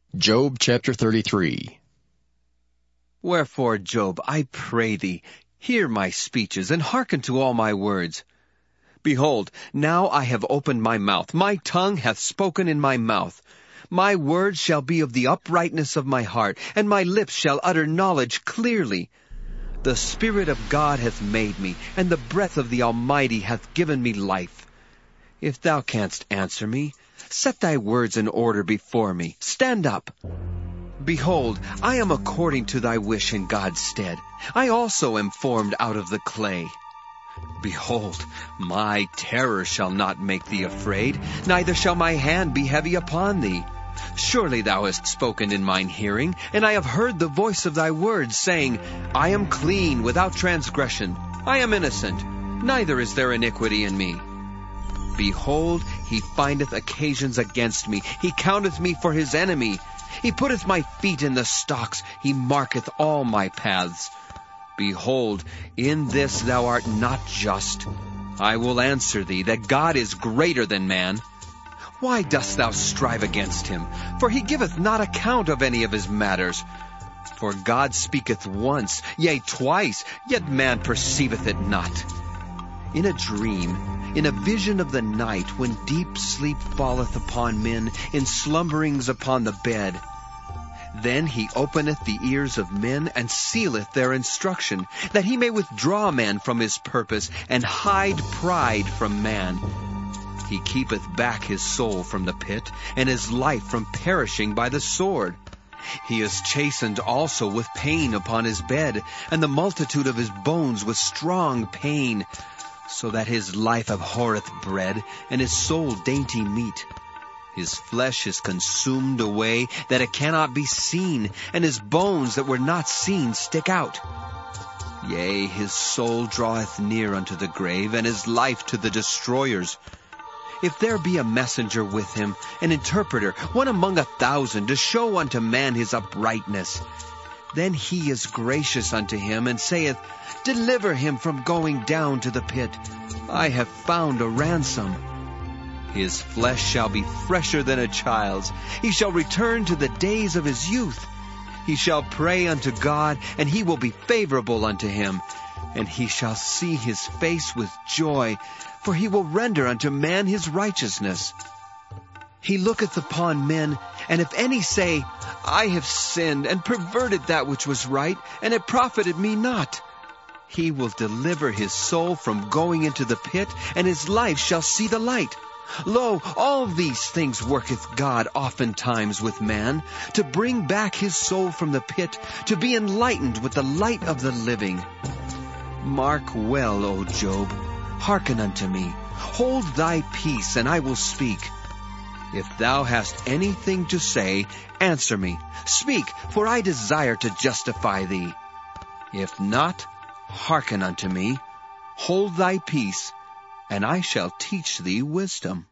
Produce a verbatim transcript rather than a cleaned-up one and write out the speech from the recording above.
Job chapter thirty-three. Wherefore, Job, I pray thee, hear my speeches, and hearken to all my words. Behold, now I have opened my mouth, my tongue hath spoken in my mouth. My words shall be of the uprightness of my heart, and my lips shall utter knowledge clearly. The Spirit of God hath made me, and the breath of the Almighty hath given me life. If thou canst answer me, set thy words in order before me. Stand up. Behold, I am according to thy wish in God's stead. I also am formed out of the clay. Behold, my terror shall not make thee afraid, neither shall my hand be heavy upon thee. Surely thou hast spoken in mine hearing, and I have heard the voice of thy words, saying, I am clean, without transgression. I am innocent, neither is there iniquity in me. Behold, he findeth occasions against me. He counteth me for his enemy. He putteth my feet in the stocks. He marketh all my paths. Behold, in this thou art not just. I will answer thee, that God is greater than man. Why dost thou strive against him? For he giveth not account of any of his matters. For God speaketh once, yea, twice, yet man perceiveth it not. In a dream, in a vision of the night, when deep sleep falleth upon men, in slumberings upon the bed, then he openeth the ears of men, and sealeth their instruction, that he may withdraw man from his purpose, and hide pride from man. He keepeth back his soul from the pit, and his life from perishing by the sword. He is chastened also with pain upon his bed, and the multitude of his bones with strong pain, so that his life abhorreth bread, and his soul dainty meat. His flesh is consumed away, that it cannot be seen, and his bones that were not seen stick out. Yea, his soul draweth near unto the grave, and his life to the destroyers. If there be a messenger with him, an interpreter, one among a thousand, to show unto man his uprightness, then he is gracious unto him, and saith, Deliver him from going down to the pit. I have found a ransom. His flesh shall be fresher than a child's. He shall return to the days of his youth. He shall pray unto God, and he will be favorable unto him. And he shall see his face with joy, for he will render unto man his righteousness. He looketh upon men, and if any say, I have sinned, and perverted that which was right, and it profited me not, he will deliver his soul from going into the pit, and his life shall see the light. Lo, all these things worketh God oftentimes with man, to bring back his soul from the pit, to be enlightened with the light of the living. Mark well, O Job, hearken unto me. Hold thy peace, and I will speak. If thou hast anything to say, answer me. Speak, for I desire to justify thee. If not, hearken unto me. Hold thy peace, and I shall teach thee wisdom.